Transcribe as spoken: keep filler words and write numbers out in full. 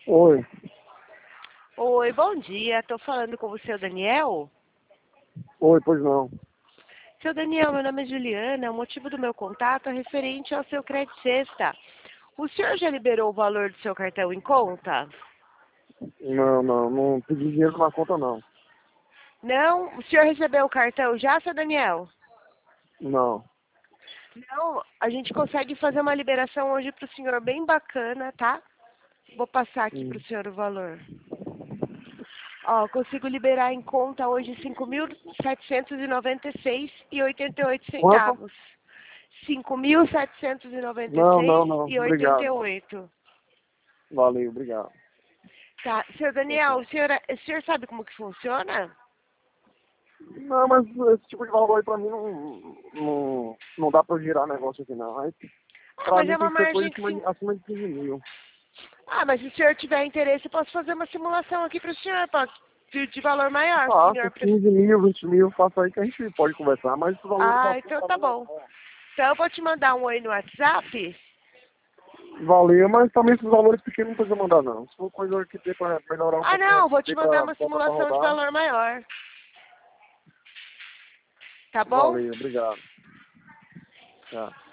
Oi, Oi, bom dia. Estou falando com o seu Daniel. oi, pois não. Seu Daniel, meu nome é Juliana. O motivo do meu contato é referente ao seu crédito sexta. O senhor já liberou o valor do seu cartão em conta? Não, não, não pedi dinheiro na conta não. Não? O senhor recebeu o cartão já, seu Daniel? Não. Não, a gente consegue fazer uma liberação hoje para o senhor bem bacana, tá? Vou passar aqui para Hum. o senhor o valor. Ó, consigo liberar em conta hoje cinco mil setecentos e noventa e seis e oitenta e oito Quanto? centavos. cinco mil setecentos e noventa e Não, não, seis não. e oitenta e Obrigado. oito. Valeu, obrigado. Tá, seu Tchau, Daniel, tchau. o senhor, o senhor sabe como que funciona? Não, mas esse tipo de valor aí pra mim não, não, não dá pra eu girar negócio aqui não. Aí, Ah, pra mas mim é tem uma que ser coisa margem que acima sim. de, acima de quinze mil. Ah, mas se o senhor tiver interesse, eu posso fazer uma simulação aqui para o senhor, pode, de, de valor maior, se o Faça senhor prefere. quinze mil, vinte mil, faça aí que a gente pode conversar, mas esse valor Ah, pra então pra tá mim não bom. Então eu vou te mandar um oi no WhatsApp. valeu, mas também esses valores pequenos não precisa mandar não. Se for coisa que dê pra melhorar um Ah, pouquinho, não, vou te dê mandar pra uma botar pra simulação de rodar, valor maior. Tá bom? valeu, obrigado. Tá.